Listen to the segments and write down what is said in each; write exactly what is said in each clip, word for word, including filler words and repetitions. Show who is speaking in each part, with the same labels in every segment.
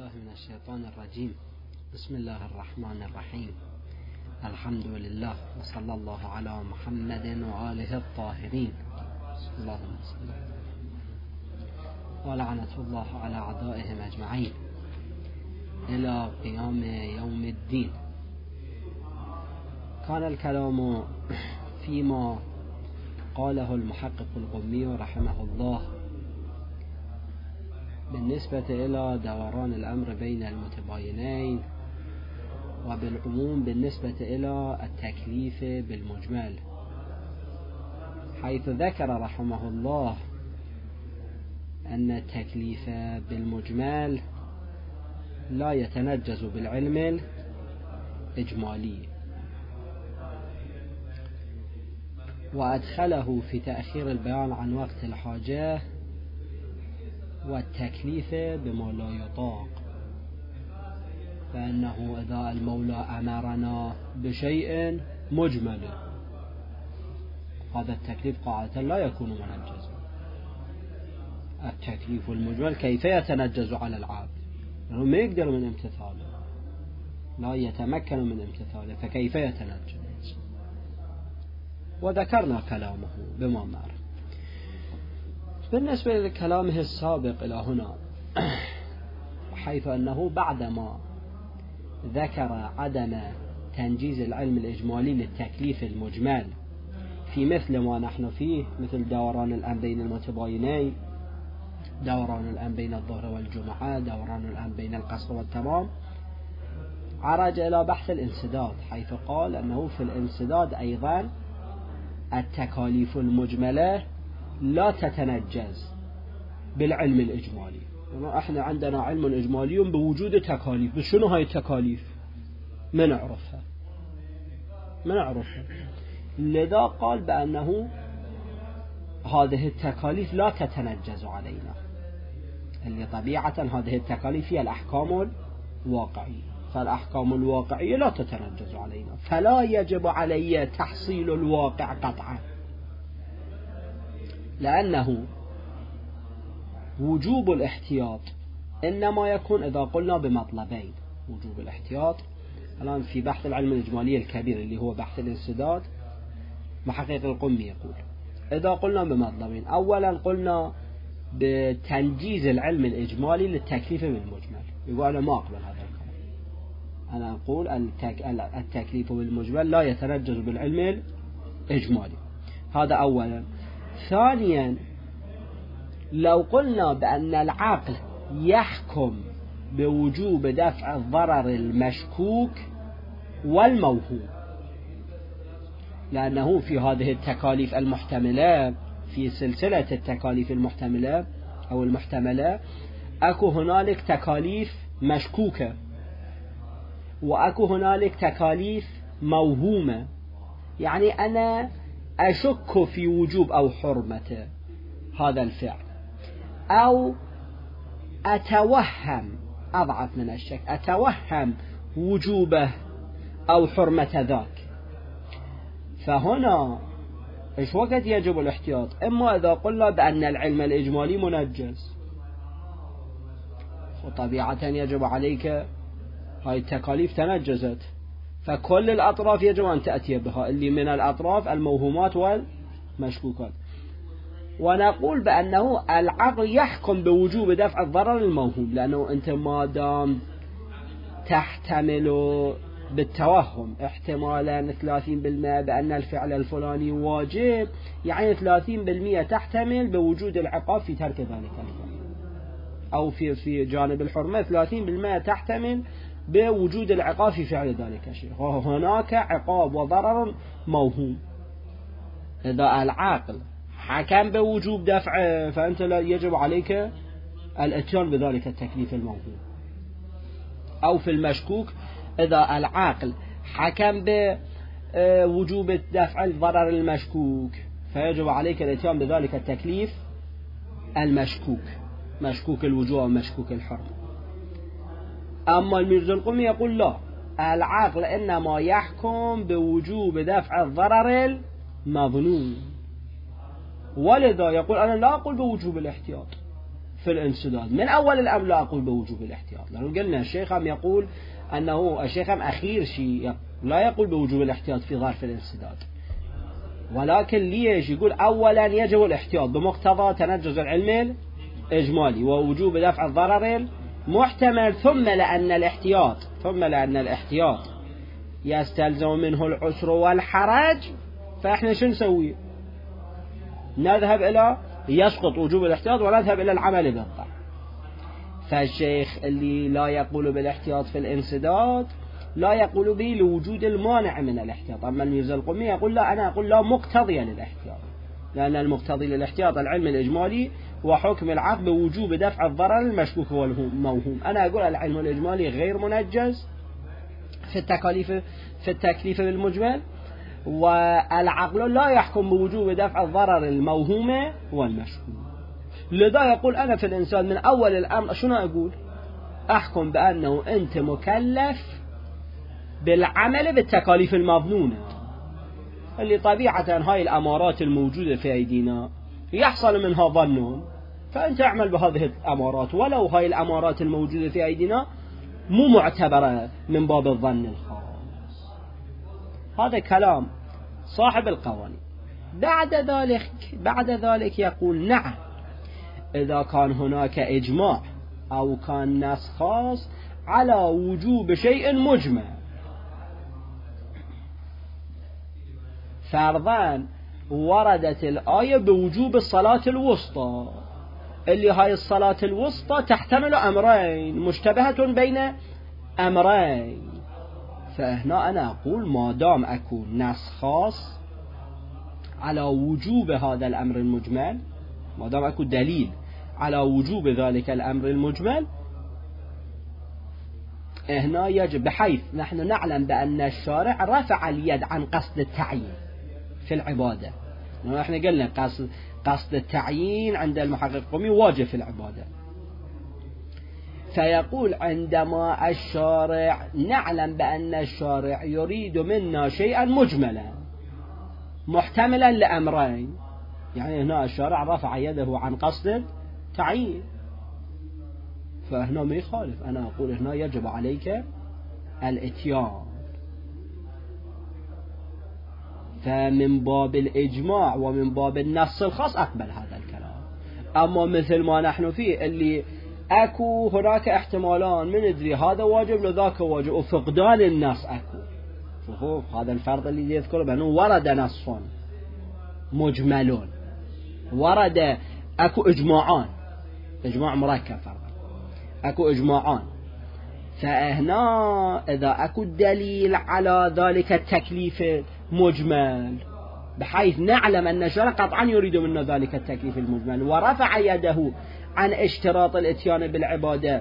Speaker 1: بالله من الشيطان الرجيم. بسم الله الرحمن الرحيم. الحمد لله وصلى الله على محمد وآله الطاهرين. اللهم صل ولعنة الله على أعدائهم أجمعين إلى قيام يوم الدين. كان الكلام فيما قاله المحقق القمي رحمه الله بالنسبة إلى دوران الأمر بين المتباينين، وبالعموم بالنسبة إلى التكليف بالمجمل، حيث ذكر رحمه الله أن التكليف بالمجمل لا يتنجز بالعلم الإجمالي، وأدخله في تأخير البيان عن وقت الحاجة والتكليف بما لا يطاق، فإنه إذا المولى أمرنا بشيء مجمل هذا التكليف قاعدة لا يكون منجزا. التكليف المجمل كيف يتنجز على العبد؟ لأنه ما يقدر من امتثاله، لا يتمكن من امتثاله، فكيف يتنجز؟ وذكرنا كلامه بما مر. بالنسبة لكلامه السابق إلى هنا، حيث أنه بعدما ذكر عدم تنجيز العلم الإجمالي للتكليف المجمل في مثل ما نحن فيه، مثل دوران الأمر بين المتباينين، دوران الأمر بين الظهر والجمعة، دوران الأمر بين القصر والتمام، عرج إلى بحث الانسداد، حيث قال أنه في الانسداد أيضا التكاليف المجملة لا تتنجز بالعلم الإجمالي. احنا عندنا علم إجمالي بوجود تكاليف، بس شنو هاي التكاليف؟ ما نعرفها ما نعرفها لذا قال بأنه هذه التكاليف لا تتنجز علينا، اللي طبيعة هذه التكاليف هي الأحكام الواقعية، فالأحكام الواقعية لا تتنجز علينا، فلا يجب علي تحصيل الواقع قطعا، لأنه وجوب الاحتياط إنما يكون إذا قلنا بمطلبين. وجوب الاحتياط الآن في بحث العلم الإجمالي الكبير اللي هو بحث الانسداد، محقق القمي يقول إذا قلنا بمطلبين: أولا قلنا بتنجيز العلم الإجمالي للتكليف بالمجمل، يقول أنا ما أقبل هذا الكلام، أنا أقول التكليف بالمجمل لا يتنجز بالعلم الإجمالي. هذا أولا. ثانيا، لو قلنا بأن العقل يحكم بوجوب دفع الضرر المشكوك والموهوم، لأنه في هذه التكاليف المحتملة، في سلسلة التكاليف المحتملة أو المحتملة، أكو هنالك تكاليف مشكوكة، وأكو هنالك تكاليف موهومة، يعني أنا أشك في وجوب أو حرمة هذا الفعل، أو أتوهم، أضعف من الشك، أتوهم وجوبه أو حرمة ذاك. فهنا إيش وقت يجب الاحتياط؟ إما إذا قلنا بأن العلم الإجمالي منجز، وطبيعة يجب عليك هاي التكاليف تنجزت، فكل الأطراف يجب أن تأتي بها، اللي من الأطراف الموهومات والمشكوكات. ونقول بأنه العقل يحكم بوجوب دفع الضرر الموهوم، لأنه أنت ما دام تحتمل بالتوهم احتمالا ثلاثين بالمئة بأن الفعل الفلاني واجب، يعني ثلاثين بالمئة تحتمل بوجود العقاب في ترك ذلك الفعل، أو في في جانب الحرمة ثلاثين بالمئة تحتمل بوجود العقاب في فعل ذلك الشيء، هناك عقاب وضرر موهوم. إذا العقل حكم بوجوب دفع، فأنت لا يجب عليك الاتيان بذلك التكليف الموهوم. أو في المشكوك، إذا العقل حكم بوجوب دفع الضرر المشكوك، فيجب عليك الاتيان بذلك التكليف المشكوك، مشكوك الوجوب ومشكوك الحرمة. أما الميرزا القمي يقول لا، العقل إنما يحكم بوجوب دفع الضرر المظنون، ولذا يقول أنا لا أقول بوجوب الاحتياط، في الانسداد. من أول الأمر لا أقول بوجوب الاحتياط، لأنه قلنا الشيخ هم يقول أنه الشيخ هم أخير شيء لا يقول بوجوب الاحتياط في ظرف الانسداد، ولكن ليش يقول أولا يجب الاحتياط بمقتضى تنجز العلم الإجمالي ووجوب دفع الضرر المحتمل، ثم لأن الاحتياط ثم لأن الاحتياط يستلزم منه العسر والحرج، فإحنا شو نسوي؟ نذهب إلى يسقط وجوب الاحتياط ونذهب إلى العمل بالضبط. فالشيخ اللي لا يقول بالاحتياط في الانسداد لا يقول به لوجود المانع من الاحتياط. أما الميرزا القمي يقول لا، أنا أقول لا مقتضي للاحتياط، لأن المقتضي للاحتياط العلم الإجمالي وحكم العقد بوجوب دفع الضرر المشكوك والموهوم. أنا أقول العلم الإجمالي غير منجز في التكاليف في التكليف بالمجمل، والعقل لا يحكم بوجوب دفع الضرر الموهوم والمشكوك. لذا يقول أنا في الإنسان من أول الأمر شنو أقول؟ أحكم بأنه أنت مكلف بالعمل بالتكاليف المظنونة، اللي طبيعة هاي الأمارات الموجودة في أيدينا يحصل منها ظن، فأنت اعمل بهذه الأمارات، ولو هاي الأمارات الموجودة في أيدينا مو معتبرة من باب الظن الخاص. هذا كلام صاحب القوانين. بعد ذلك بعد ذلك يقول نعم، إذا كان هناك إجماع أو كان نص خاص على وجوب شيء مجمع، فرضاً وردت الآية بوجوب الصلاة الوسطى، اللي هاي الصلاة الوسطى تحتمل أمرين مشتبهة بين أمرين، فهنا أنا أقول ما دام أكون نص خاص على وجوب هذا الأمر المجمل، ما دام أكون دليل على وجوب ذلك الأمر المجمل، هنا يجب، بحيث نحن نعلم بأن الشارع رفع اليد عن قصد التعيين في العبادة. نحن قلنا قصد, قصد التعيين عند المحقق القومي واجب في العبادة، فيقول عندما الشارع نعلم بأن الشارع يريد منا شيئا مجملا محتملا لأمرين، يعني هنا الشارع رفع يده عن قصد التعيين، فهنا ما يخالف. أنا أقول هنا يجب عليك الاتيان. فمن باب الإجماع ومن باب النص الخاص أقبل هذا الكلام. أما مثل ما نحن فيه اللي أكو هناك احتمالان من ندري هذا واجب لذاك واجب، وفقدان النص أكو، شوفوا هذا الفرض اللي يذكره بأنه ورد نص مجملون، ورد أكو إجماعان، إجماع مركب فرضا، أكو إجماعان، فهنا إذا أكو دليل على ذلك التكليف مجمل بحيث نعلم أن الشرع قطعا يريد منا ذلك التكليف المجمل ورفع يده عن اشتراط الاتيان بالعبادة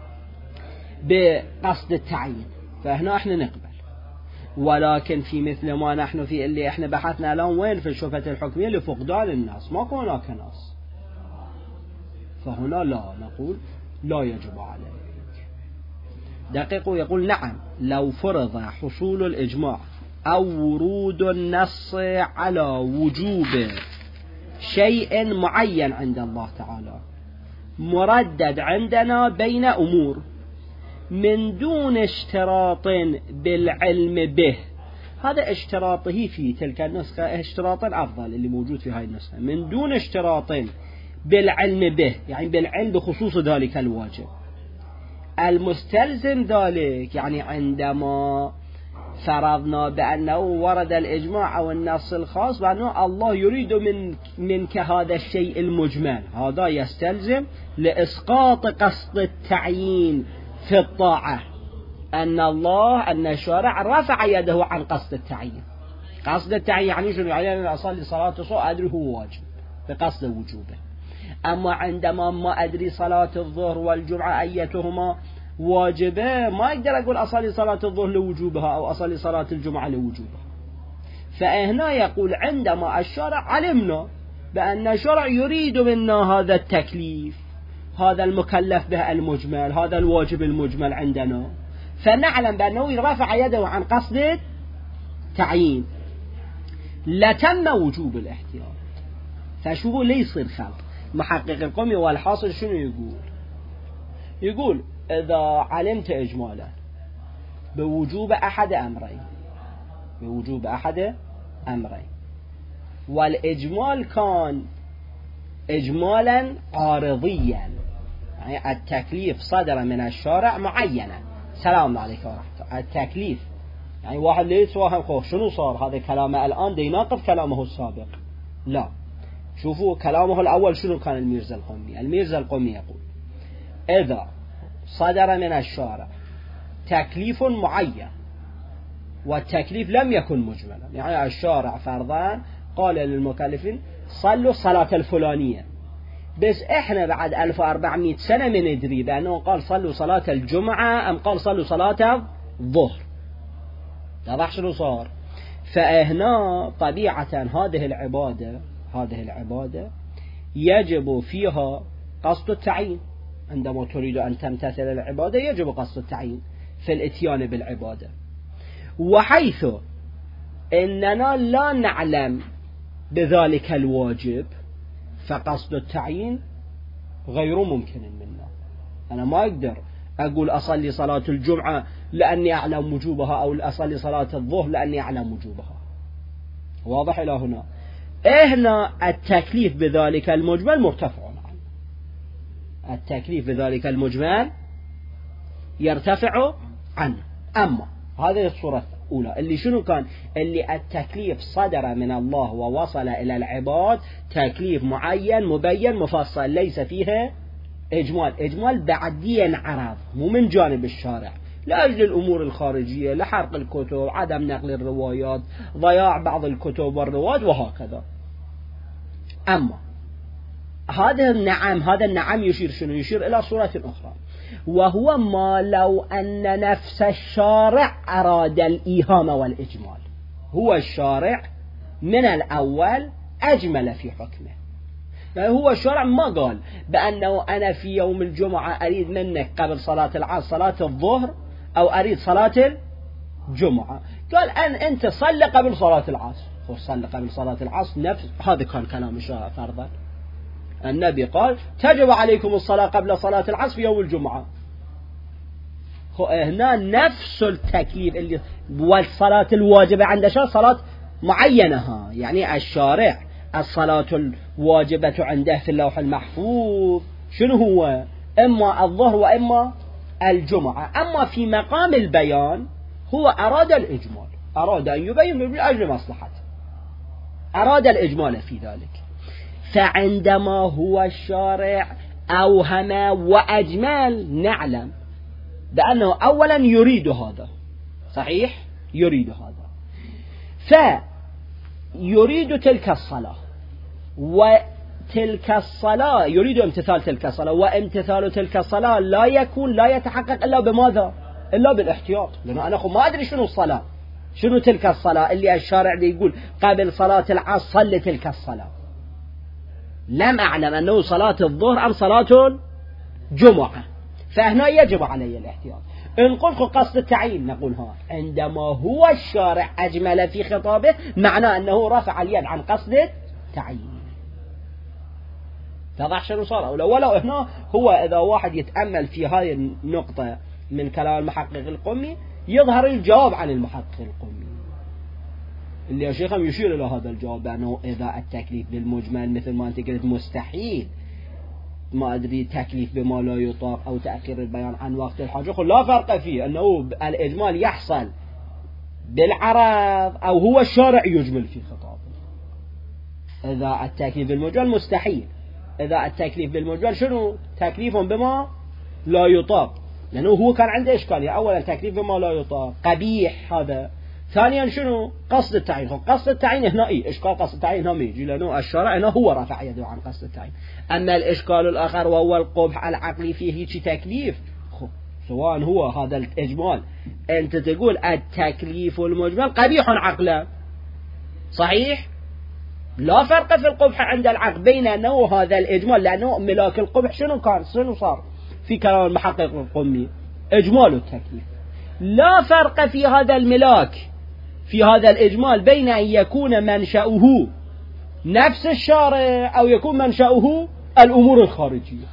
Speaker 1: بقصد التعيين، فهنا احنا نقبل. ولكن في مثل ما نحن في اللي احنا بحثنا الآن وين في الشبهة الحكمية لفقدان النص، ما كان هناك نص، فهنا لا نقول لا يجب عليك. دقيق يقول نعم لو فرض حصول الإجماع أو ورود النص على وجوب شيء معين عند الله تعالى مردد عندنا بين أمور من دون اشتراط بالعلم به، هذا اشتراطه في تلك النسخة اشتراط أفضل اللي موجود في هاي النسخة، من دون اشتراط بالعلم به، يعني بالعلم بخصوص ذلك الواجب المستلزم ذلك، يعني عندما فرضنا بأنه ورد الإجماع أو النص الخاص بأنه الله يريد من منك هذا الشيء المجمل، هذا يستلزم لإسقاط قصد التعيين في الطاعة أن الله أن الشارع رفع يده عن قصد التعيين. قصد التعيين يعني شنو؟ يعني أن أصلي صلاة الصبح أدري هو واجب بقصد وجوبه، أما عندما ما أدري صلاة الظهر والجمعة أيتهما واجبة ما أقدر أقول أصلي صلاة الظهر لوجوبها أو أصلي صلاة الجمعة لوجوبها. فهنا يقول عندما الشرع علمنا بأن الشرع يريد منا هذا التكليف، هذا المكلف به المجمل، هذا الواجب المجمل عندنا، فنعلم بأنه رفع يده عن قصد تعيين لتم وجوب الاحتياط. فشوفوا ليس الخلق محقق القمي والحاصل شنو يقول؟ يقول إذا علمت إجمالا بوجوب أحد أمرين بوجوب أحد أمرين والإجمال كان إجمالا عارضيا، يعني التكليف صدر من الشارع معينا. سلام عليكم ورحمة الله. التكليف يعني واحد ليس واهم خوف شنو صار هذا كلامه الآن دي يناقض كلامه السابق. لا، شوفوا كلامه الأول شنو كان. الميرزا القمي الميرزا القمي يقول إذا صدر من الشارع تكليف معين والتكليف لم يكن مجملا، يعني الشارع فرضان قال للمكلفين صلوا الصلاة الفلانية، بس احنا بعد ألف وأربعمائة سنة من ندري بأنه قال صلوا صلاة الجمعة أم قال صلوا صلاة الظهر. واضح شنو صار؟ فهنا طبيعة هذه العبادة هذه العبادة يجب فيها قصد التعيين. عندما تريد أن تمتثل العبادة يجب قصد التعيين في الاتيان بالعبادة، وحيث إننا لا نعلم بذلك الواجب فقصد التعيين غير ممكن منا. أنا ما أقدر أقول أصلي صلاة الجمعة لأني أعلم وجوبها أو أصلي صلاة الظهر لأني أعلم وجوبها. واضح إلى هنا؟ هنا التكليف بذلك المجمل مرتفع عنه. التكليف بذلك المجمل يرتفع عنه. أما هذه الصورة الأولى اللي شنو كان؟ اللي التكليف صدر من الله ووصل إلى العباد تكليف معين مبين مفصل ليس فيه إجمال. إجمال بعديا عرض مو من جانب الشارع لأجل الأمور الخارجية، لحرق الكتب، عدم نقل الروايات، ضياع بعض الكتب والروايات وهكذا. أما هذا النعم هذا النعم يشير شنو؟ يشير إلى صورة أخرى، وهو ما لو أن نفس الشارع أراد الإيهام والإجمال. هو الشارع من الأول أجمل في حكمه، يعني هو الشارع ما قال بأنه أنا في يوم الجمعة أريد منك قبل صلاة العصر صلاة الظهر أو أريد صلاة الجمعة، قال أن أنت صلي قبل صلاة العصر. صلي قبل صلاة العصر نفس هذا كان كلام الشارع فرضا. النبي قال تجب عليكم الصلاة قبل صلاة العصر في يوم الجمعة. هنا نفس التكليف اللي والصلاة الواجبة عند شخص صلاة معينة، يعني الشارع الصلاة الواجبة عنده في اللوح المحفوظ شنو هو؟ إما الظهر وإما الجمعة. أما في مقام البيان هو أراد الإجمال، أراد أن يبين من أجل مصلحته، أراد الإجمال في ذلك. فعندما هو الشارع أوهم وأجمل نعلم بأنه أولا يريد هذا، صحيح يريد هذا، فيريد تلك الصلاة، وتلك الصلاة يريد امتثال تلك الصلاة، وامتثال تلك الصلاة لا يكون لا يتحقق إلا بماذا؟ إلا بالاحتياط. لأنه أنا ما أدري شنو الصلاة، شنو تلك الصلاة اللي الشارع دي يقول قبل صلاة العصر صلي تلك الصلاة، لم أعلم أنه صلاة الظهر أم صلاة الجمعة، فهنا يجب علي الاحتياط. إن قلت قصد التعيين نقول ها عندما هو الشارع أجمل في خطابه معناه أنه رفع اليد عن قصد التعيين. تضح شنو صار؟ ولو ولو هنا هو إذا واحد يتأمل في هذه النقطة من كلام المحقق القمي يظهر الجواب عن المحقق القمي اللي يا شيخ يشير إلى هذا الجواب بأنه إذا التكليف بالمجمل مثل ما أنت قلت مستحيل، ما أدري تكليف بما لا يطاق أو تأخير البيان عن وقت الحاجة، لا فرق فيه أنه الإجمال يحصل بالعرض أو هو الشارع يجمل في خطابه. إذا التكليف بالمجمل مستحيل، إذا التكليف بالمجمل شنو؟ تكليف بما لا يطاق، لأنه هو كان عنده إشكالية. أولا تكليف بما لا يطاق قبيح هذا، ثانيا شنو؟ قصد التعيين. قصد التعيين هنا إيه؟ إشكال قصد التعيين هنا يجي لأنه الشارع هنا هو رفع يده عن قصد التعيين. أما الإشكال الآخر وهو القبح العقلي فيه هيك تكليف، سواء هو هذا الإجمال أنت تقول التكليف المجمل قبيح عقلا، صحيح؟ لا فرق في القبح عند العقل بين أنه هذا الإجمال، لأنه ملاك القبح شنو كان؟ شنو صار في كلام المحقق القمي؟ إجمال التكليف. لا فرق في هذا الملاك في هذا الإجمال بين أن يكون منشأه نفس الشارع أو يكون منشأه الأمور الخارجية.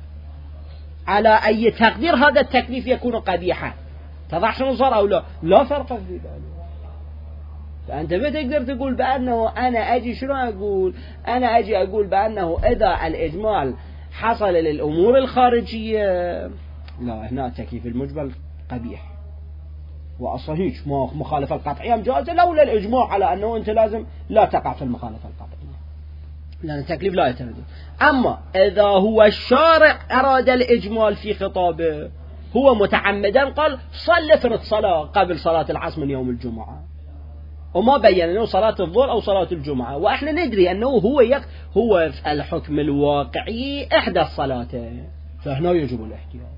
Speaker 1: على أي تقدير هذا التكليف يكون قبيحا؟ تضع شنو صار أو لا؟ لا فرق في ذلك. فأنت ما تقدر تقول بأنه أنا أجي شنو أقول؟ أنا أجي أقول بأنه إذا الإجمال حصل للأمور الخارجية لا، هنا التكليف المجمل قبيح. وأصلا هيك مخالفة القطعية جائزة لولا الإجماع على أنه أنت لازم لا تقع في المخالفة القطعية، لأن التكليف لا يتردد. أما إذا هو الشارع أراد الإجمال في خطابه، هو متعمدا قال صل فرض صلاة قبل صلاة العصر من يوم الجمعة، وما بين أنه صلاة الظهر أو صلاة الجمعة، وإحنا ندري أنه هو يك هو في الحكم الواقعي إحدى الصلاتين، فهنا يجب الاحتياط.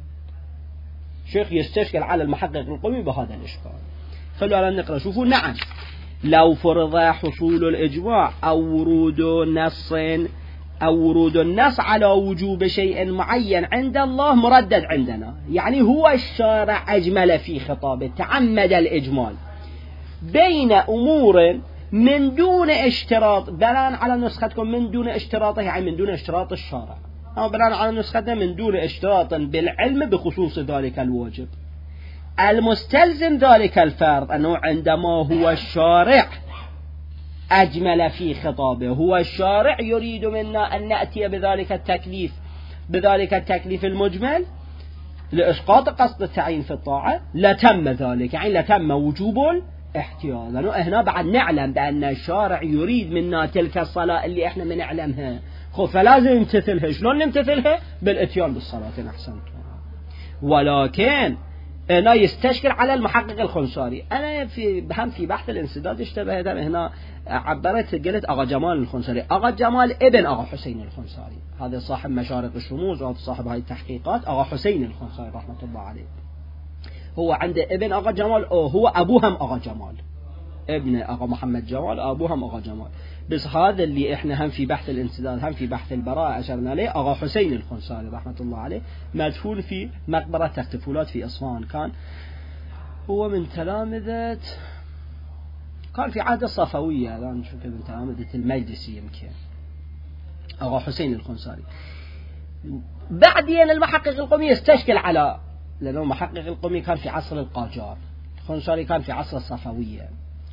Speaker 1: شيخ يستشكل على المحقق القومي بهذا الإشكال. خلونا نقرأ. شوفوا. نعم، لو فرض حصول الإجماع أو ورود نص أو ورود النص على وجوب شيء معين عند الله مردد عندنا، يعني هو الشارع أجمل في خطابه، تعمد الإجمال بين أمور من دون اشتراط، بناء على نسختكم من دون اشتراطه، يعني من دون اشتراط الشارع، أو بناء على نسختنا من دون اشتراط بالعلم بخصوص ذلك الواجب المستلزم ذلك الفرض، أنه عندما هو الشارع أجمل في خطابه، هو الشارع يريد منا أن نأتي بذلك التكليف بذلك التكليف المجمل لإسقاط قصد التعيين في الطاعة، لتم ذلك، يعني لتم وجوب الاحتياط. لأنه هنا بعد نعلم بأن الشارع يريد منا تلك الصلاة اللي احنا ما نعلمها، فلازم نمتثلها. شلون نمتثلها؟ بالاتيان بالصلاة. أحسنت. ولكن هنا يستشكل على المحقق الخنساري. أنا في هم في بحث الانسداد اشتبهت هنا، عبرت قلت أغا جمال الخنساري. أغا جمال ابن أغا حسين الخنساري، هذا صاحب مشارق الشموس وصاحب هاي التحقيقات. أغا حسين الخنساري رحمة الله عليه هو عنده ابن أغا جمال، أو هو أبوهم أغا جمال، ابن أغا محمد جمال أبوهم أغا جمال. بس هذا اللي إحنا هم في بحث الانسداد هم في بحث البراءة أشرنا عليه، أغا حسين الخنساري رحمة الله عليه مدفون في مقبرة تختفولات في أصفهان. كان هو من تلامذة، كان في عهد الصفوية، الآن نشوف من تلامذة المجلسي يمكن أغا حسين الخنساري. بعدين المحقق القومي يستشكل على، لأنه المحقق القومي كان في عصر القاجار، الخنساري كان في عصر الصفوية،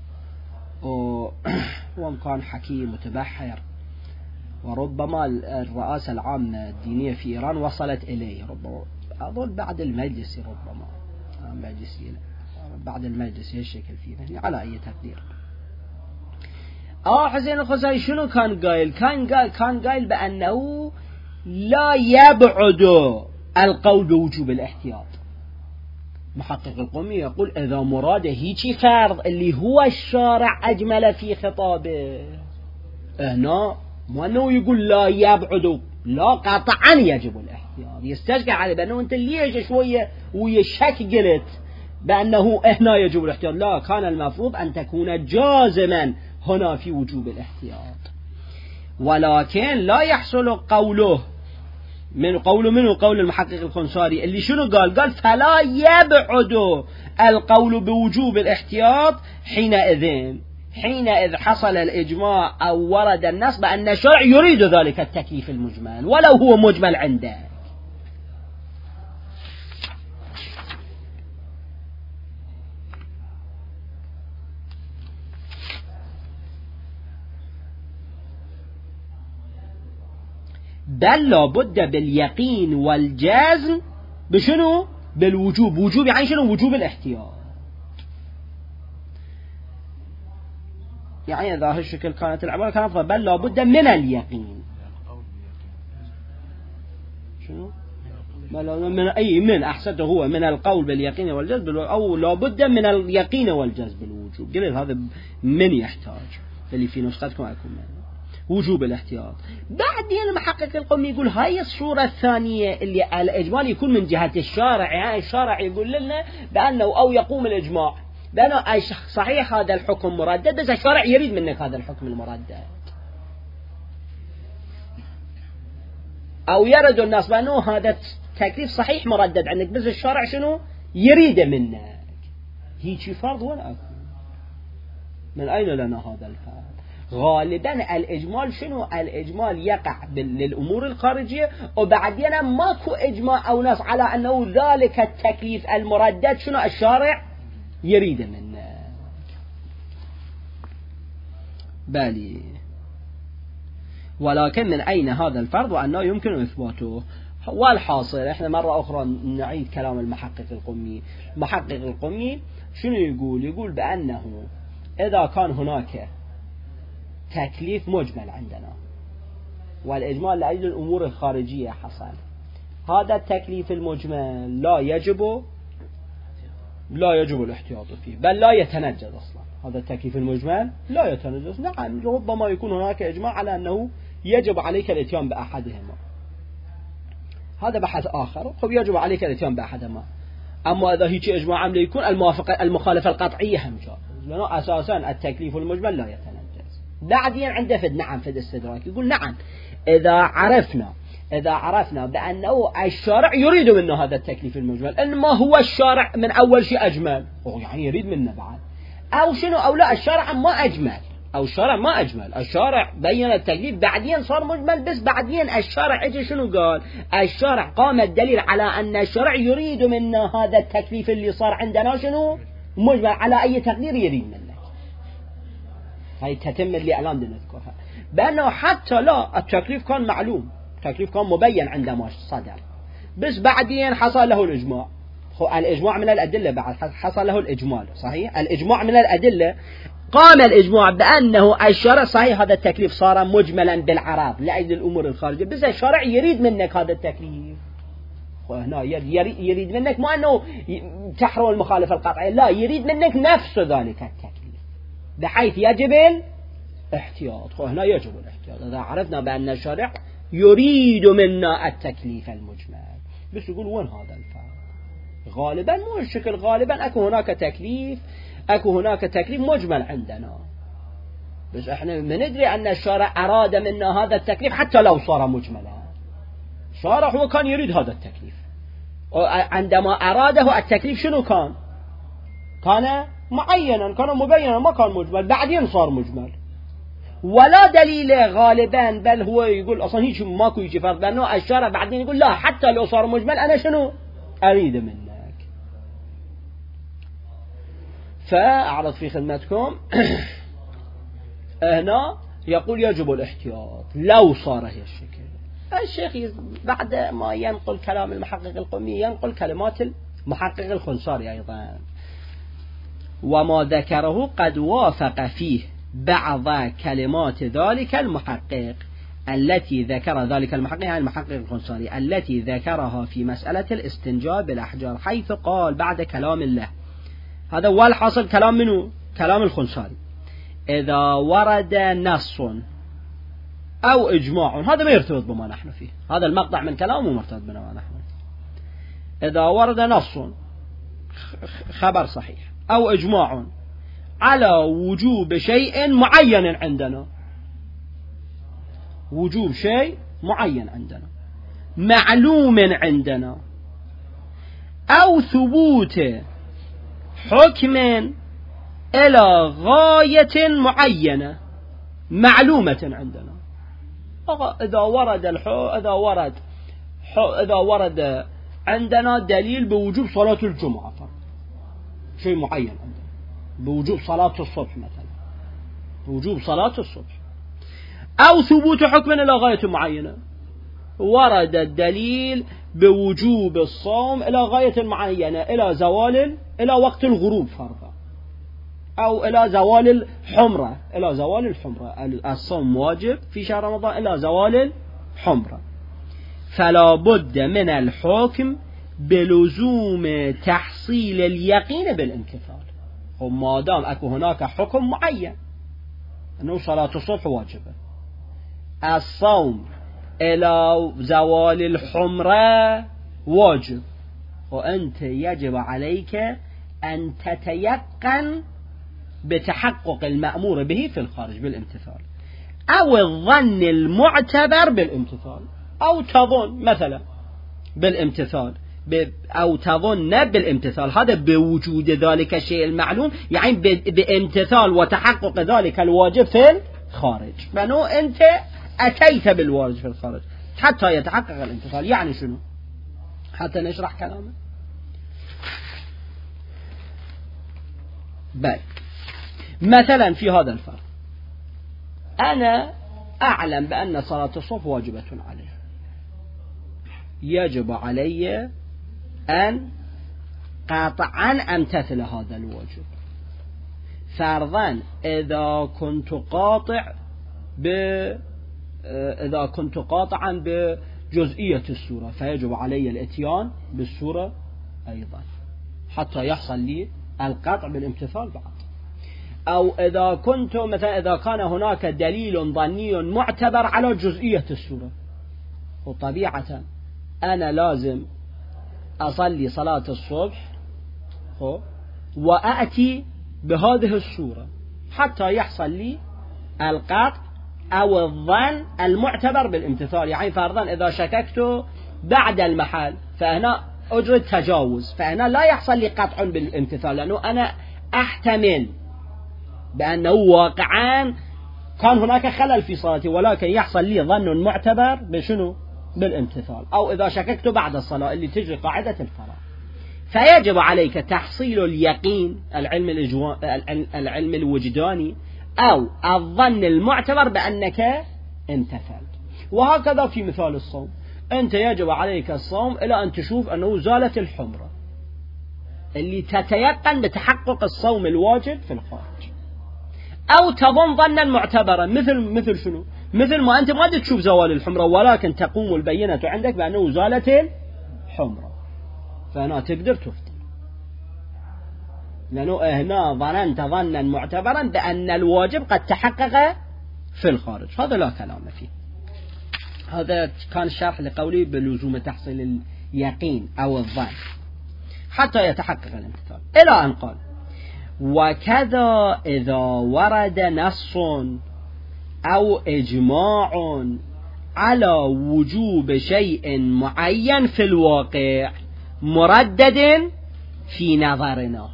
Speaker 1: وهو كان حكيم متبحر، وربما الرئاسة العامة الدينية في إيران وصلت إليه، ربما أظن بعد المجلسي، ربما المجلسي بعد المجلسي الشكل فيه يعني على أي تقدير. آه حسين الخنساري شنو كان قايل؟ كان قايل كان قايل بأنه لا يبعد القول بوجوب الاحتياط. محقق القومي يقول إذا مراده هيجي فرض اللي هو الشارع أجمل في خطابه، هنا ما أنه يقول لا يبعد، لا قطعا يجب الاحتياط. يستشكل عليه بأنه أنت ليش شوية ويشك قلت بأنه هنا يجب الاحتياط؟ لا، كان المفروض أن تكون جازما هنا في وجوب الاحتياط، ولكن لا يحصل قوله من قوله منه قول المحقق الخنساري اللي شنو قال؟ قال فلا يبعد القول بوجوب الاحتياط حينئذ حينئذ حصل الإجماع أو ورد النص بأن الشرع يريد ذلك التكليف المجمل ولو هو مجمل عنده. بل لابد باليقين والجزم بشنو؟ بالوجوب. وجوب يعني شنو؟ وجوب الاحتياط. يعني إذا هالشكل كانت العبارة كانت بل لابد من اليقين. شنو؟ من أي من أحسنته هو من القول باليقين والجزم، أو لابد من اليقين والجزم بالوجوب. قلت هذا من يحتاج اللي في نسختكم أكون منه وجوب الاحتياط. بعدين المحقق القومي يقول هاي الصورة الثانية اللي الإجمال يكون من جهة الشارع، يعني الشارع يقول لنا بأنه أو يقوم الإجماع بأنه صحيح هذا الحكم مردد، بس الشارع يريد منك هذا الحكم المردد، أو يرد الناس بأنه هذا التكليف صحيح مردد عندك، بس الشارع شنو يريد منك؟ هيك فرض ولا أكون؟ من أين لنا هذا الفرض؟ غالبا الإجمال شنو؟ الإجمال يقع للأمور الخارجية، وبعدين ماكو إجماع أو نص على أنه ذلك التكليف المردد شنو الشارع يريد منه. بالي ولكن من أين هذا الفرض وأنه يمكن إثباته؟ والحاصل إحنا مرة أخرى نعيد كلام المحقق القمي. المحقق القمي شنو يقول؟ يقول بأنه إذا كان هناك تكليف مجمل عندنا والإجمال لأجل الأمور الخارجية حصل، هذا التكليف المجمل لا يجب لا يجب الاحتياط فيه، بل لا يتنجز أصلا. هذا التكليف المجمل لا يتنجز. نعم ربما يكون هناك إجماع على أنه يجب عليك الاتيان بأحدهما، هذا بحث آخر. خب يجب عليك الاتيان بأحدهما، أما إذا هيك إجماع عملي يكون الموافقة المخالفة القطعية هم جائز، لأنه أساسا التكليف المجمل لا يتنجز. بعدين عنده فد نعم فد استدراك، يقول نعم إذا عرفنا إذا عرفنا بأنه الشارع يريد منا هذا التكليف المجمل، إنما هو الشارع من أول شيء أجمل، أو يعني يريد منا بعد، أو شنو أو لا الشارع ما أجمل، أو الشارع ما أجمل، الشارع بين التكليف بعدين صار مجمل، بس بعدين الشارع اجى شنو قال؟ الشارع قام الدليل على أن الشارع يريد منا هذا التكليف اللي صار عندنا شنو مجمل، على أي تقدير يريد منك. هاي تتم اللي الآن نذكرها، بأنه حتى لا التكليف كان معلوم، التكليف كان مبين عندما صدر، بس بعدين حصل له الإجماع. الإجماع من الأدلة، بعد حصل له الإجمال، صحيح الإجماع من الأدلة، قام الإجماع بأنه الشارع صحيح هذا التكليف صار مجملا بالعراض لأجل الأمور الخارجية، بس الشارع يريد منك هذا التكليف، وهنا يريد منك ما أنه تحرم المخالفة القطعية، لا يريد منك نفس ذلك التكليف بحيث يجب الاحتياط. وهنا يجب الاحتياط إذا عرفنا بأن الشارع يريد منا التكليف المجمل. بس يقول وين هذا الفرق؟ غالبا مو الشكل، غالبا أكو هناك تكليف أكو هناك تكليف مجمل عندنا، بس احنا بندري أن الشارع أراد منا هذا التكليف حتى لو صار مجملا. الشارع هو كان يريد هذا التكليف، عندما أراده التكليف شنو كان؟ كان معينا، كان مبينا، ما كان مجمل، بعدين صار مجمل. ولا دليل غالبا، بل هو يقول أصلا هيك ماكو يجي فرق، لأنه الشارع بعدين يقول لا حتى لو صار مجمل أنا شنو أريد منك. فأعرض في خدمتكم هنا يقول يجب الاحتياط لو صار هي الشكل. الشيخ بعد ما ينقل كلام المحقق القمي ينقل كلمات المحقق الخنصاري أيضا، وما ذكره قد وافق فيه بعض كلمات ذلك المحقق التي ذكر ذلك المحقق يعني المحقق الخنصاري التي ذكرها في مسألة الاستنجاء بالأحجار، حيث قال بعد كلام الله، هذا هو الحاصل كلام منه كلام الخنصاري، إذا ورد نص أو إجماع، هذا ما يرتبط بما نحن فيه، هذا المقطع من كلامه مرتبط بما نحن. إذا ورد نص خبر صحيح أو إجماع على وجوب شيء معين عندنا، وجوب شيء معين عندنا معلوم عندنا، أو ثبوت حكم إلى غاية معينة معلومة عندنا. إذا ورد الحو إذا ورد حو إذا ورد عندنا دليل بوجوب صلاة الجمعة، شيء معين عندنا بوجوب صلاة الصبح مثلا، وجوب صلاة الصبح، أو ثبوت حكم إلى غاية معينة، ورد الدليل بوجوب الصوم إلى غاية معينة، إلى زوال إلى وقت الغروب فرضا، أو إلى زوال الحمرة، إلى زوال الحمرة، الصوم واجب في شهر رمضان إلى زوال الحمرة، فلا بد من الحكم بلزوم تحصيل اليقين بالامتثال. وما دام أكو هناك حكم معين أنه صلاة الصبح واجبة، الصوم إلى زوال الحمرة واجب، وأنت يجب عليك أن تتيقن بتحقق المأمور به في الخارج بالامتثال، أو الظن المعتبر بالامتثال، أو تظن مثلا بالامتثال أو تظن بالامتثال، هذا بوجود ذلك الشيء المعلوم، يعني بامتثال وتحقق ذلك الواجب في خارج، بأنه أنت أتيت بالوارد في الخارج حتى يتحقق الامتثال. يعني شنو؟ حتى نشرح كلامه. بل مثلا في هذا الفرق، أنا أعلم بأن صلاة الصبح واجبة علي، يجب علي أن قطعا أمتثل هذا الواجب. فرضا إذا كنت قاطع ب إذا كنت قاطعا بجزئية السورة فيجب علي الاتيان بالسورة أيضا حتى يحصل لي القطع بالامتثال بعد. أو إذا كنت مثلا إذا كان هناك دليل ظني معتبر على جزئية السورة، وطبيعة أنا لازم أصلي صلاة الصبح وأأتي بهذه السورة حتى يحصل لي القطع أو الظن المعتبر بالامتثال. يعني فرضا إذا شككت بعد المحل فهنا أجري تجاوز، فهنا لا يحصل لي قطع بالامتثال، لأنه أنا أحتمل بأنه واقعا كان هناك خلل في صلاتي، ولكن يحصل لي ظن معتبر بشنو؟ بالامتثال. أو إذا شككت بعد الصلاة اللي تجري قاعدة الفراغ، فيجب عليك تحصيل اليقين العلم, الإجوا... العلم الوجداني أو الظن المعتبر بأنك امتثلت. وهكذا في مثال الصوم، أنت يجب عليك الصوم إلى أن تشوف أنه زالت الحمرة اللي تتيقن بتحقق الصوم الواجب في الخارج، أو تظن ظنا معتبرا مثل مثل شنو؟ مثل ما أنت ما تشوف زوال الحمرة ولكن تقوم البينة عندك بأنه زالت الحمرة، فهنا تقدر تفطر، لأنه هنا ظننت ظنا معتبرا بأن الواجب قد تحقق في الخارج. هذا لا كلام فيه. هذا كان شرح لقولي بلزوم تحصيل اليقين أو الظن حتى يتحقق الامتثال، إلى أن قال: وكذا إذا ورد نص أو إجماع على وجوب شيء معين في الواقع مردد في نظرنا،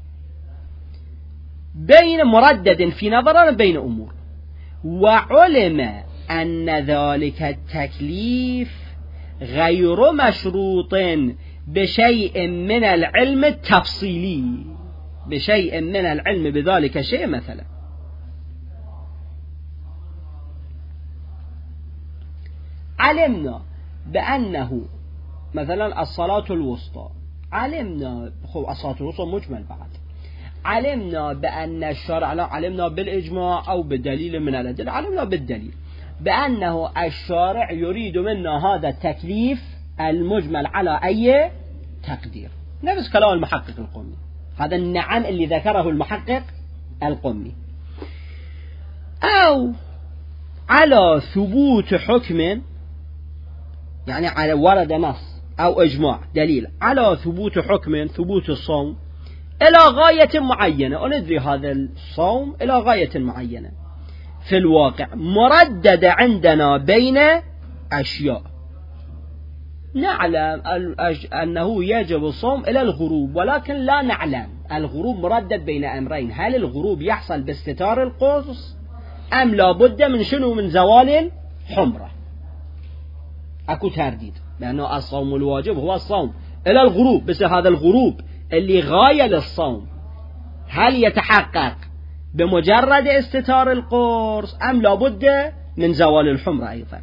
Speaker 1: بين مردد في نظرنا بين أمور، وعلم أن ذلك التكليف غير مشروط بشيء من العلم التفصيلي، بشيء من العلم بذلك شيء. مثلا علمنا بأنه مثلا الصلاة الوسطى، علمنا خب الصلاة الوسطى مجمل بعد، علمنا بأن الشرع، لا علمنا بالإجماع أو بدليل من الأدلة، علمنا بالدليل بأنه الشارع يريد منا هذا التكليف المجمل على أي تقدير، نفس كلام المحقق القمي، هذا النعم اللي ذكره المحقق القمي. أو على ثبوت حكم، يعني على ورد نص أو إجماع دليل على ثبوت حكم، ثبوت الصوم إلى غاية معينة، وندري هذا الصوم إلى غاية معينة في الواقع مردد عندنا بين أشياء. نعلم أنه يجب الصوم إلى الغروب، ولكن لا نعلم الغروب مردد بين أمرين، هل الغروب يحصل باستتار القرص أم لا بد من شنو؟ من زوال الحمرة. أكو ترديد، لأنه الصوم الواجب هو الصوم إلى الغروب، بس هذا الغروب اللي غاية للصوم هل يتحقق بمجرد استتار القرص أم لا بد من زوال الحمرة أيضا.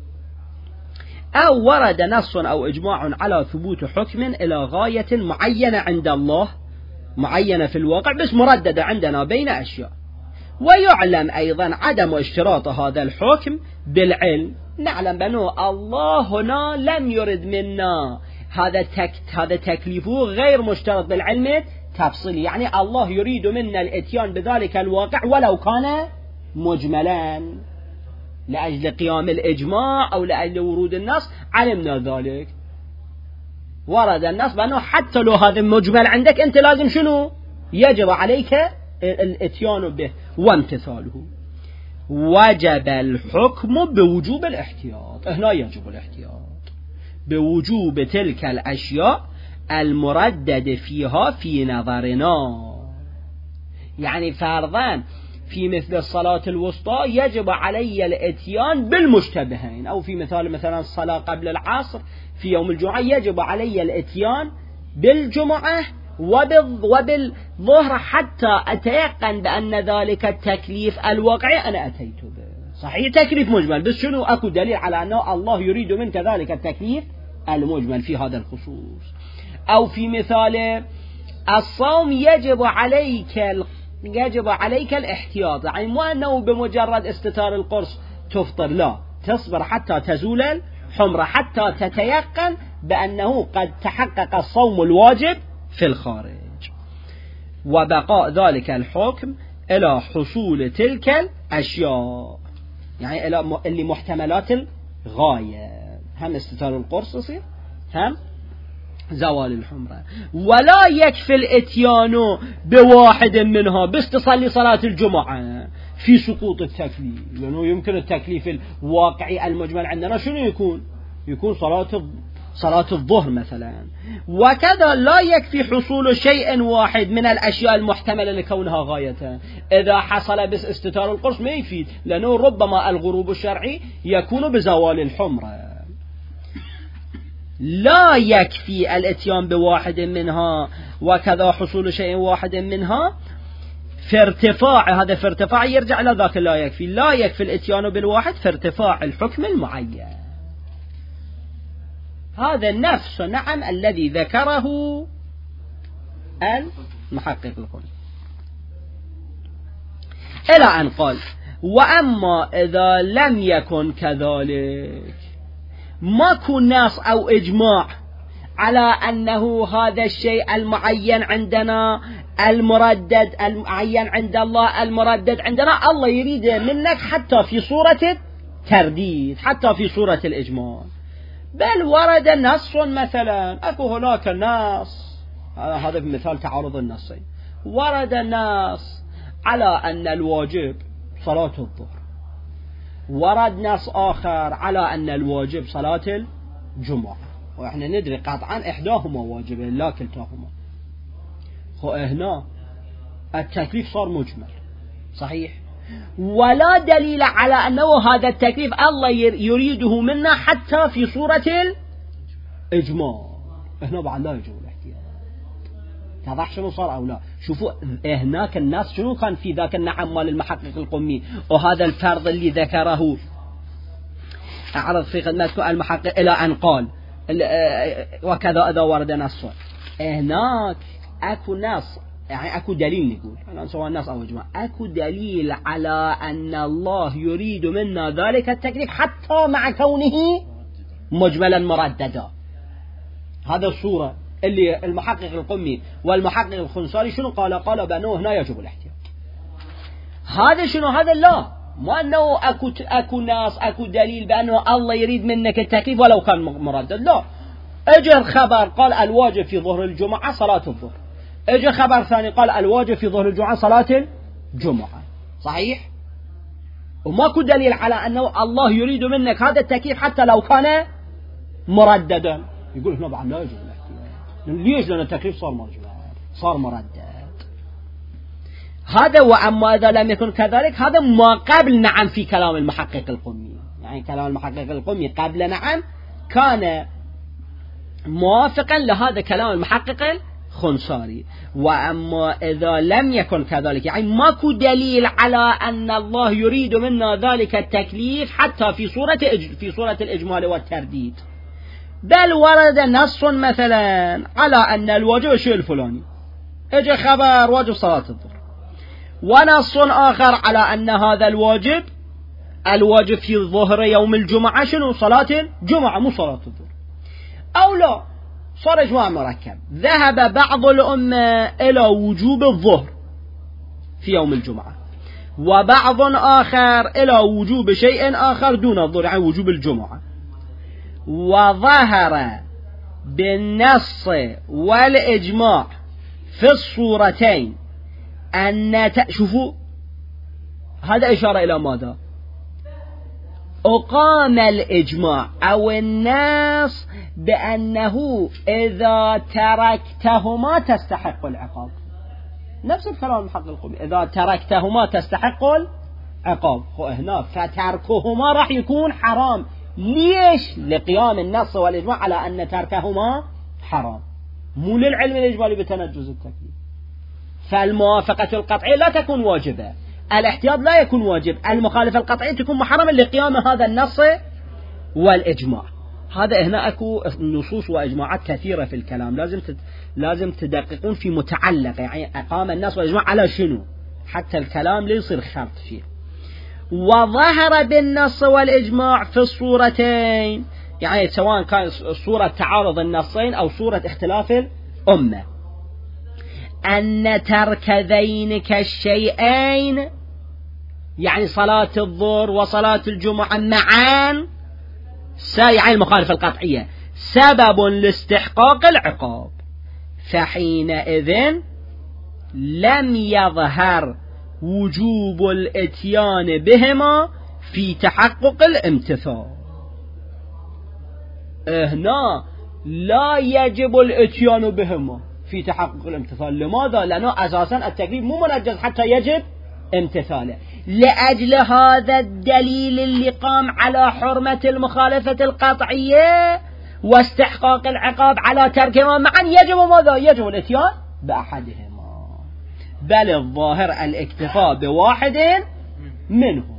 Speaker 1: أو ورد نص أو إجماع على ثبوت حكم إلى غاية معينة عند الله، معينة في الواقع بس مرددة عندنا بين أشياء. ويعلم أيضا عدم اشتراط هذا الحكم بالعلم، نعلم بأنه الله هنا لم يرد منا هذا تك هذا تكليفه غير مشترط بالعلم تفصيلي، يعني الله يريد منا الاتيان بذلك الواقع ولو كان مجملا لأجل قيام الإجماع أو لأجل ورود النص، علمنا ذلك، ورد النص بأنه حتى لو هذا مجمل عندك أنت لازم شنو؟ يجب عليك الاتيان به وامتثاله. وجب الحكم بوجوب الاحتياط، هنا يجب الاحتياط بوجوب تلك الأشياء المردد فيها في نظرنا. يعني فرضاً في مثل الصلاة الوسطى يجب علي الاتيان بالمشتبهين، أو في مثال مثلا الصلاة قبل العصر في يوم الجمعة يجب علي الاتيان بالجمعة وبالظهر حتى أتيقن بأن ذلك التكليف الواقعي أنا أتيت به. صحيح تكليف مجمل، بس شنو أكو دليل على أنه الله يريد منك ذلك التكليف المجمل في هذا الخصوص. أو في مثال الصوم يجب عليك يجب عليك الاحتياط، يعني مو أنه بمجرد استتار القرص تفطر، لا، تصبر حتى تزول الحمرة حتى تتيقن بأنه قد تحقق الصوم الواجب في الخارج، وبقاء ذلك الحكم إلى حصول تلك الأشياء، يعني إلى اللي محتملات الغاية، هم استتار القرص يصير هم زوال الحمرة. ولا يكفي الاتيان بواحد منها بس تصلي صلاة الجمعة في سقوط التكليف، لأنه يمكن التكليف الواقعي المجمل عندنا شنو يكون يكون صلاة صلاة الظهر مثلا. وكذا لا يكفي حصول شيء واحد من الأشياء المحتملة لكونها غاية، إذا حصل بس استتار القرص ما يفيد، لأنه ربما الغروب الشرعي يكون بزوال الحمرة. لا يكفي الاتيان بواحد منها، وكذا حصول شيء واحد منها في ارتفاع، هذا في ارتفاع يرجع إلى ذاك لا يكفي، لا يكفي الاتيان بالواحد في ارتفاع الحكم المعين. هذا نفس نعم الذي ذكره المحقق القول، إلى أن قال: وأما إذا لم يكن كذلك، ماكو نص أو إجماع على أنه هذا الشيء المعين عندنا المردد المعين عند الله المردد عندنا الله يريد منك حتى في صورة الترديد، حتى في صورة الإجماع، بل ورد نص مثلا، أكو هناك نص، هذا مثال تعارض النصين، ورد نص على أن الواجب صلاة الظهر، ورد نص آخر على أن الواجب صلاة الجمعة، وإحنا ندري قطعا إحداهما واجب لا كلتاهما. هنا التكليف صار مجمل صحيح، ولا دليل على أنه هذا التكليف الله يريده منا حتى في صورة الإجماع. هنا بعد لا يجوز الاحتياط. تضح شنو صار أو لا؟ شوفوا هناك الناس شنو كان في ذاك النعم مال المحقق القمي، وهذا الفرض اللي ذكره أعرض في خدمتكم المحقق إلى أن قال وكذا إذا ورد نص. هناك أكو نص، يعني أكو دليل نقول أنا سواء الناس أو إجماع، أكو دليل على أن الله يريد منا ذلك التكليف حتى مع كونه مجملا مرددا. هذا الصورة اللي المحقق القمي والمحقق الخنصاري شنو قال؟ قال بأنه هنا يجب الاحتياط. هذا شنو؟ هذا لا، ما أنه أكو أكو ناس أكو دليل بأنه الله يريد منك التكليف ولو كان مردد، لا. اجى خبر قال الواجب في ظهر الجمعة صلاة الظهر، اجى خبر ثاني قال الواجب في ظهر الجمعة صلاة الجمعة، صحيح؟ وماكو دليل على أنه الله يريد منك هذا التكليف حتى لو كان مرددا. يقول هنا بعد لا يجب الاحتياط. ليش؟ لأن التكليف صار مرجوع، صار مردد. هذا. وأما إذا لم يكن كذلك هذا ما قبل نعم في كلام المحقق القمي، يعني كلام المحقق القمي قبل نعم كان موافقا لهذا كلام المحقق الخنصاري. وأما إذا لم يكن كذلك يعني ماكو دليل على أن الله يريد منا ذلك التكليف حتى في صورة في صورة الإجمال والترديد، بل ورد نص مثلا على أن الواجب الشيء الفلاني، اجى خبر واجب صلاة الظهر، ونص آخر على أن هذا الواجب الواجب في ظهر يوم الجمعة شنو؟ صلاة الجمعة مو صلاة الظهر. أو لا، صار إجماع مركب، ذهب بعض الأمة إلى وجوب الظهر في يوم الجمعة، وبعض آخر إلى وجوب شيء آخر دون الظهر، يعني وجوب الجمعة. وظهر بالنص والإجماع في الصورتين أن شوفوا هذا إشارة إلى ماذا؟ أقام الإجماع أو الناس بأنه إذا تركتهما تستحق العقاب. نفس الكلام المحقق القومي، إذا تركتهما تستحق العقاب. هنا فتركهما راح يكون حرام. ليش؟ لقيام النص والإجماع على أن تركهما حرام، مو للعلم الإجمالي بتنجز التكليف. فالموافقة القطعية لا تكون واجبة، الاحتياط لا يكون واجب، المخالفة القطعية تكون محرمة لقيام هذا النص والإجماع. هذا هنا أكو نصوص وإجماعات كثيرة في الكلام، لازم تت... لازم تدققون في متعلق، يعني أقام النص والإجماع على شنو حتى الكلام لا يصير خلط فيه. وظهر بالنص والإجماع في الصورتين، يعني سواء كان صورة تعارض النصين أو صورة اختلاف الأمة، أن ترك ذينك الشيئين، يعني صلاة الظهر وصلاة الجمعة معا، يعني المخالفة القطعية، سبب لاستحقاق العقاب، فحينئذ لم يظهر وجوب الاتيان بهما في تحقق الامتثال. هنا لا يجب الاتيان بهما في تحقق الامتثال. لماذا؟ لأنه أساسا التكليف مو منجز حتى يجب امتثاله. لأجل هذا الدليل اللي قام على حرمة المخالفة القطعية واستحقاق العقاب على تركهما معا، يجب ماذا؟ يجب الاتيان بأحدهما، بل الظاهر الاكتفاء بواحد منهما،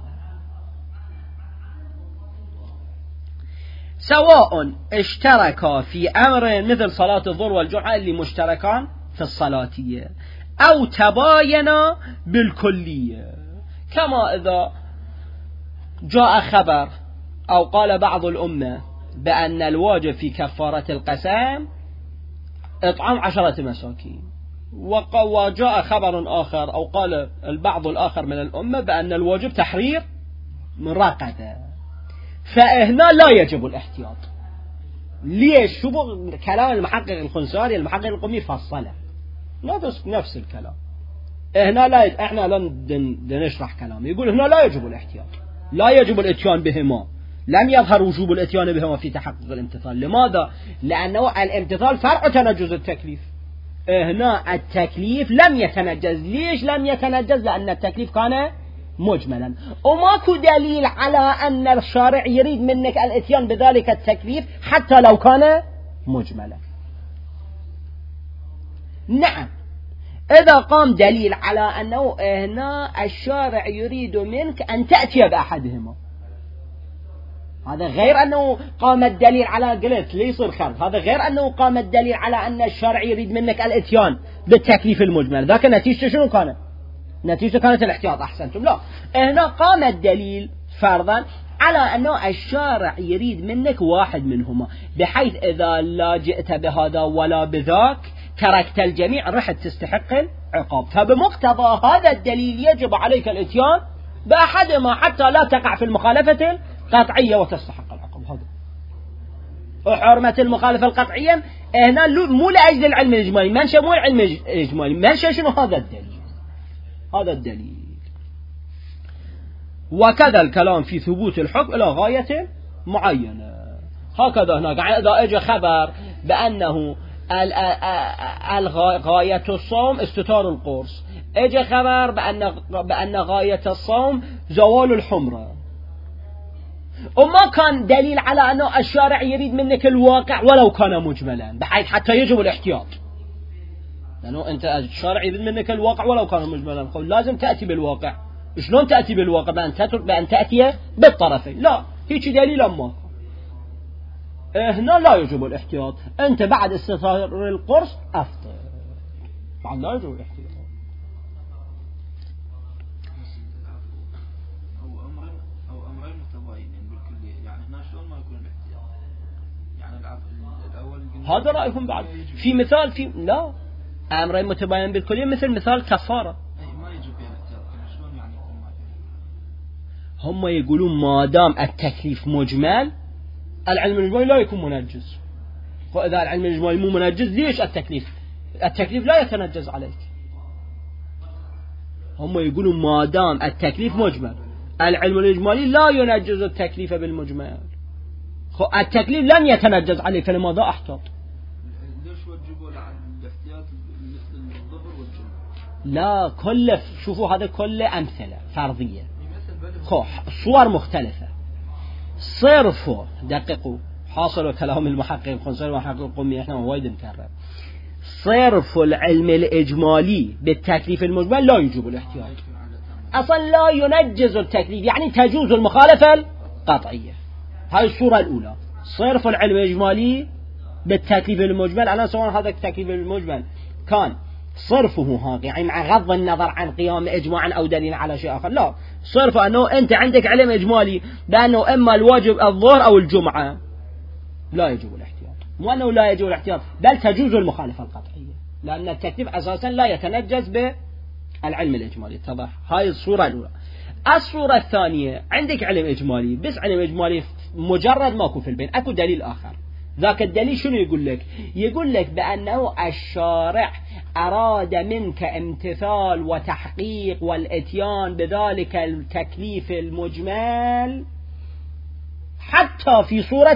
Speaker 1: سواء اشتركا في أمر مثل صلاة الظهر والجمعة اللي مشتركان في الصلاتية، أو تباينا بالكلية، كما إذا جاء خبر أو قال بعض الأمة بأن الواجب في كفارة القسم إطعام عشرة مساكين، وجاء خبر آخر أو قال البعض الآخر من الأمة بأن الواجب تحرير من رقبة، فهنا لا يجب الاحتياط. ليش؟ شوفوا كلام المحقق الخنساري المحقق القومي فصله نفس نفس الكلام. هنا لا، احنا لن نشرح كلام، يقول هنا لا يجب الاحتياط، لا يجب الاتيان بهما، لم يظهر وجوب الاتيان بهما في تحقق الامتثال. لماذا؟ لأنه الامتثال فرع تنجز التكليف. هنا التكليف لم يتنجز. ليش لم يتنجز؟ لأن التكليف كان مجملا، وماكو دليل على أن الشارع يريد منك الاتيان بذلك التكليف حتى لو كان مجملا. نعم، إذا قام دليل على أنه هنا الشارع يريد منك أن تأتي بأحدهما، هذا غير أنه قام الدليل على قلت ليصير خرب، هذا غير أنه قام الدليل على أن الشارع يريد منك الاتيان بالتكليف المجمل. ذاك نتيجة شنو كانت؟ نتيجة كانت الاحتياط. أحسنتم. لا، هنا قام الدليل فرضا على أنه الشارع يريد منك واحد منهما، بحيث إذا لا جئت بهذا ولا بذاك تركت الجميع رحت تستحق العقاب. فبمقتضى هذا الدليل يجب عليك الاتيان بأحدهما حتى لا تقع في المخالفة القطعية وتستحق العقاب. هذا وحرمة المخالفة القطعية هنا مو لأجل العلم الإجمالي، منشأ مو العلم الإجمالي، منشأ شنو؟ هذا الدليل، هذا الدليل. وكذا الكلام في ثبوت الحكم إلى غاية معينة. هكذا هناك إذا أجى خبر بأنه غاية الصوم استتار القرص، اجى خبر بأن بأن غاية الصوم زوال الحمرة، وما كان دليل على أنه الشارع يريد منك الواقع ولو كان مجملا، بحيث حتى يجب الاحتياط، لأنه أنت الشارع يريد منك الواقع ولو كان مجملا، لازم تأتي بالواقع. شلون تأتي بالواقع؟ بأن تترك بأن تأتي بالطرفين. لا، هيك دليل أما هنا لا يجب الاحتياط. أنت بعد استثار القرص أفطر، بعد لا يجب الاحتياط.
Speaker 2: أو أمرين أو أمرين متباينين بالكلية، يعني هنا شلون ما يكون الاحتياط؟ يعني الأول
Speaker 1: هذا رأيهم بعد في مثال في لا أمرين متباينين بالكلية مثل مثال كفارة.
Speaker 2: ما يجب فيها الاحتياط، شلون يعني يكون ما فيها؟
Speaker 1: هم يقولون ما دام التكليف مجمل العلم الإجمالي لا يكون منجز. فإذا العلم الإجمالي مو منجز ليش التكليف؟ التكليف لا يتنجز عليك. هم يقولون ما دام التكليف مجمل العلم الإجمالي لا ينجز التكليف بالمجمل، التكليف لن يتنجز عليك، فلماذا أحتاط؟
Speaker 2: ليش وجبوا الاحتياط مثل الظهر والجمعة؟
Speaker 1: لا كل شوفوا هذا كله أمثلة فرضية. خو صور مختلفة. صرفوا دققوا حاصل كلام المحقق خنصر المحقق القمي احنا وايد نكرر. صرف العلم الإجمالي بالتكليف المجمل لا يجوب الاحتياط أصلا، لا ينجز التكليف يعني تجوز المخالفة القطعية. هاي الصورة الأولى صرف العلم الإجمالي بالتكليف المجمل على سواء هذا التكليف المجمل كان صرفه ها يعني مع غض النظر عن قيام إجماع أو دليل على شيء آخر، لا صرف أنه أنت عندك علم إجمالي بأنه إما الواجب الظهر أو الجمعة لا يجوز الاحتياط، مو أنه لا يجوز الاحتياط بل تجوز المخالفة القطعية لأن التكليف أساسا لا يتنجز بالعلم الإجمالي. اتضح؟ هاي الصورة الأولى. الصورة الثانية عندك علم إجمالي بس علم إجمالي مجرد ماكو في البين أكو دليل آخر. ذاك الدليل شنو يقول لك؟ يقول لك بأنه الشارع أراد منك امتثال وتحقيق والاتيان بذلك التكليف المجمل حتى في صورة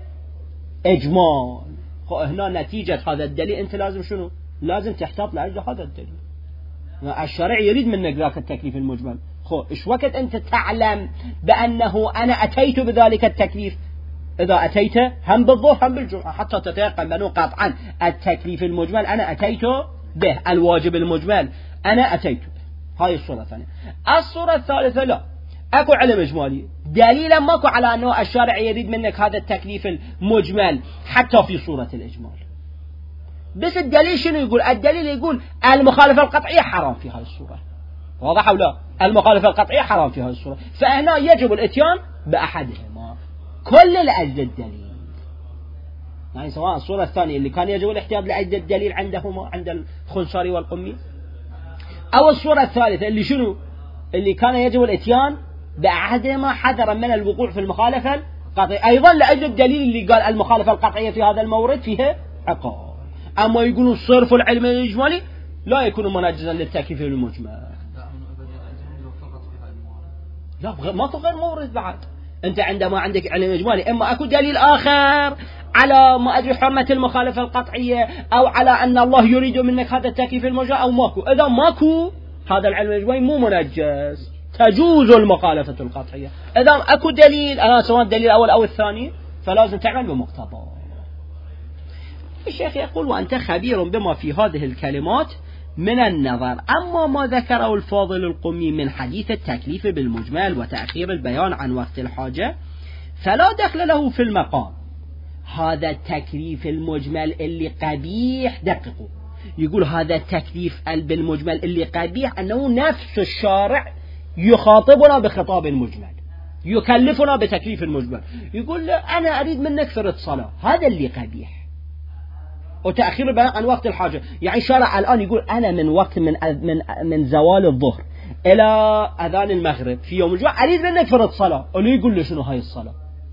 Speaker 1: الإجمال. هنا نتيجة هذا الدليل أنت لازم شنو؟ لازم تحتاط لأجل هذا الدليل. الشارع يريد منك ذاك التكليف المجمل. خو إيش وقت أنت تعلم بأنه أنا أتيت بذلك التكليف؟ إذا أتيت هم بالظهر هم بالجمعة حتى تتيقن بأنه قطعا التكليف المجمل أنا أتيت به، الواجب المجمل أنا أتيت به. هاي الصورة الثانية. الصورة الثالثة لا أكو علم إجمالي دليلا ماكو على أنه الشارع يريد منك هذا التكليف المجمل حتى في صورة الإجمال. بس الدليل شنو يقول؟ الدليل يقول المخالفة القطعية حرام في هذه الصورة. واضح أو لا؟ المخالفة القطعية حرام في هذه الصورة، فهنا يجب الاتيان بأحدهما كل لأجل الدليل. يعني سواء الصورة الثانية اللي كان يجب الاحتياط لأجل الدليل عندهما عند الخنصاري والقمي، أو الصورة الثالثة اللي شنو؟ اللي كان يجب الاتيان بأحدهما حذرا من الوقوع في المخالفة القطعية أيضا لأجل الدليل اللي قال المخالفة القطعية في هذا المورد فيها عقاب. أما يقولوا صرف العلم الإجمالي لا يكون منجزا للتكليف المجمل. لا ما في غير مورد بعد. أنت عندما عندك علم إجمالي إما أكو دليل آخر على ما أدري حرمة المخالفة القطعية أو على أن الله يريد منك هذا التكليف المجمل أو ماكو. إذا ماكو هذا العلم الإجمالي مو منجز، تجوز المخالفة القطعية. إذا أكو دليل أنا سواء الدليل الأول أو الثاني فلازم تعمل بمقتضى. الشيخ يقول وأنت خبير بما في هذه الكلمات من النظر. أما ما ذكره الفاضل القمي من حديث التكليف بالمجمل وتأخير البيان عن وقت الحاجة فلا دخل له في المقام. هذا التكليف المجمل اللي قبيح دققوا، يقول هذا التكليف بالمجمل اللي قبيح أنه نفس الشارع يخاطبنا بخطاب المجمل يكلفنا بتكليف المجمل، يقول أنا أريد منك فرض صلاة، هذا اللي قبيح. وتأخير البيان عن وقت الحاجة يعني شارع الآن يقول أنا من وقت من من من زوال الظهر إلى أذان المغرب في يوم الجمعة أريد منك فرض صلاة، اللي يقول لي شنو هاي الصلاة؟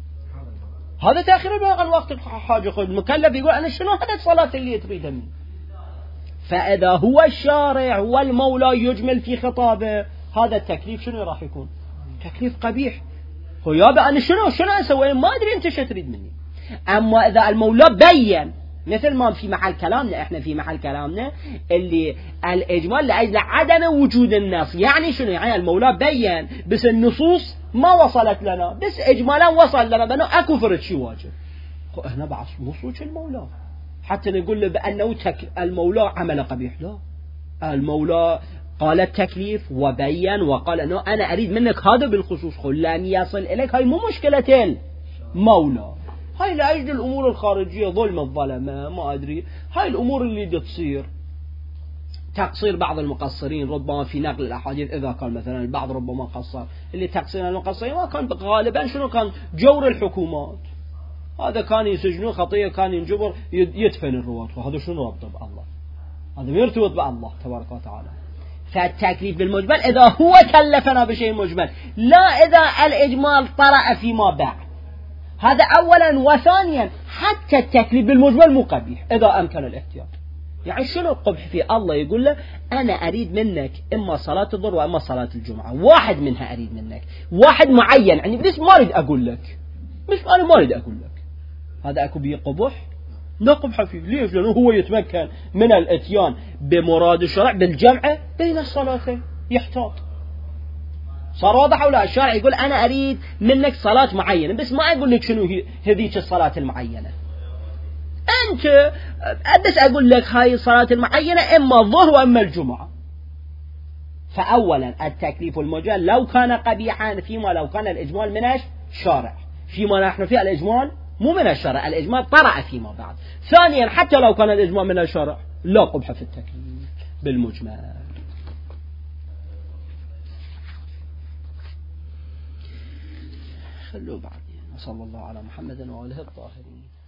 Speaker 1: هذا تأخير البيان عن وقت الحاجة. المكلف يقول أنا شنو هذا الصلاة اللي تريدها مني؟ فإذا هو الشارع هو المولى يجمل في خطابه هذا التكليف شنو راح يكون؟ تكليف قبيح. هو يابا أنا شنو شنو أسوي؟ ما أدري أنت شو تريد مني. أما إذا المولى بين مثل ما في محل كلامنا احنا في محل كلامنا اللي الإجمال لأجل عدم وجود النص، يعني شنو؟ يعني المولى بين بس النصوص ما وصلت لنا، بس إجمالا وصل لنا بأنه أكو فرد شي واجب. هنا بعض وصول المولى حتى نقول له بأنه تك المولى عمل قبيح. لا، المولى قال التكليف وبين وقال أنه أنا أريد منك هذا بالخصوص، قل لم يصل إليك. هاي مو مشكلة المولى، هاي لأجل الأمور الخارجية ظلم الظلمة ما أدري، هاي الأمور اللي تصير تقصير بعض المقصرين ربما في نقل الأحاديث إذا كان مثلا البعض ربما قصر، اللي تقصير المقصرين ما كان غالبا شنو كان جور الحكومات، هذا كان يسجنوا خطية كان ينجبر يدفن الرواة، وهذا شنو ربطه بالله؟ هذا يرتبط بالله تبارك وتعالى. فالتكليف بالمجمل إذا هو كلفنا بشيء مجمل، لا إذا الإجمال طرأ فيما بعد. هذا أولا، وثانيا حتى التكليف بالمجمل مو قبيح إذا أمكن الاحتياط. يعني شنو القبح في الله يقول له أنا أريد منك إما صلاة الظهر وإما صلاة الجمعة، واحد منها أريد منك، واحد معين يعني، بس ما أريد أقول لك، مش أنا ما أريد أقول لك. هذا أكو بيه قبح؟ لا قبح فيه. ليش؟ لأنه هو يتمكن من الاتيان بمراد الشرع بالجمع بين الصلاتين يحتاط. صار واضح أو لا؟ الشارع يقول أنا أريد منك صلاة معينة بس ما أقول لك شنو هذيك الصلاة المعينة، أنت بس أقول لك هاي الصلاة المعينة إما الظهر وإما الجمعة. فأولا التكليف المجال لو كان قبيحا فيما لو كان الإجمال من الشارع، فيما نحن فيه الإجمال مو من الشارع، الإجمال طرأ فيما بعد. ثانيا حتى لو كان الإجمال من الشارع لا قبح في التكليف بالمجمل. خلوا بعدين. وصلى الله على محمد وآله الطاهرين.